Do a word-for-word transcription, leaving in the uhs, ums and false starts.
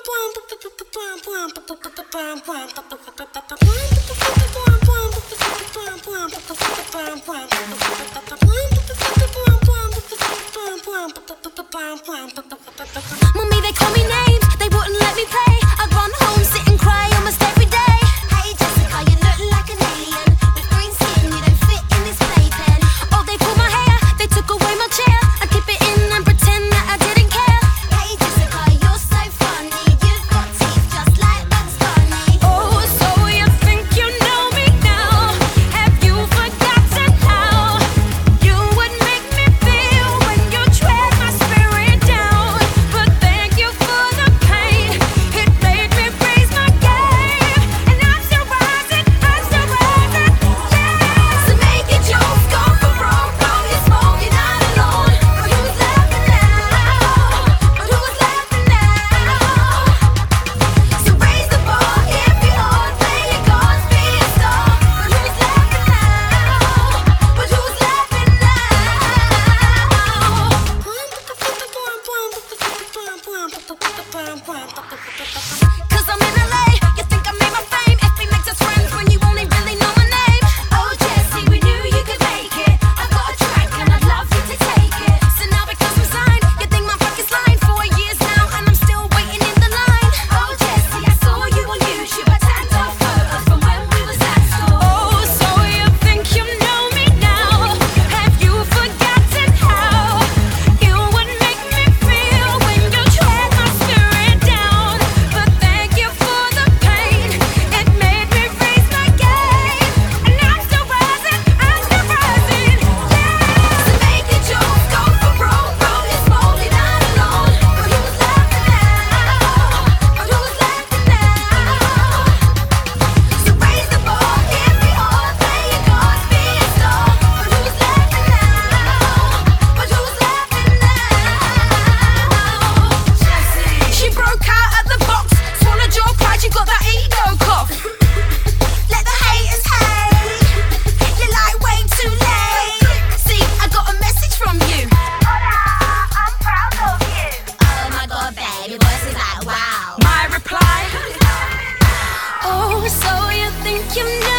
Mommy, they call me names, they wouldn't let me play. I'd run home, sit and cry almost every day. Hey Jessica, you look like an alien with green skin, you don't fit in this playpen. Oh, they pulled my hair, they took away my chair. I dip it in and pretend that I didn't care. Hey Jessica, you're so funny, you've got teeth just like Bugs Bunny. Oh, so you think you know me now? Have you forgotten how you would make me feel when you tread my spirit down? But thank you for the pain, it made me raise my game. And I'm still rising, I'm still rising, yeah. So make it yours, go for broke, bro, you're smoking out alone. But who's laughing now? But who's laughing now? So raise the bar, if you hard, play your cards, be a star. But who's laughing now? But who's laughing now? Cause I'm in L A, you think I made my fame. F B makes us friends when you only really know my name. Oh Jessie, we knew you could make it. I've got a track and I'd love you to take it. So now because we signed, you think my pocket's lined. Four years now and I'm still waiting in the line. Oh Jessie, I saw you on YouTube, I tagged our photos from when we was at school. Oh, so you think you know me now? Have you forgotten how you would make me feel when you tread my spirit down? But thank you for the pain, it made me raise my game. And I'm still rising, I'm still rising, yeah. So make it yours, go for broke, bro, you're smoking out alone. But who's laughing now? But who's laughing now? So raise the bar, if you hard, play your cards, be a star. But who's laughing now? But who's laughing now? Jessie, she broke out of the box, swallowed your pride, you got that ego cough. Let the haters hate, you're like way too late. See, I got a message from you. Hola, I'm proud of you. Oh my god, baby, voice is like wow. My reply, oh, so you think you know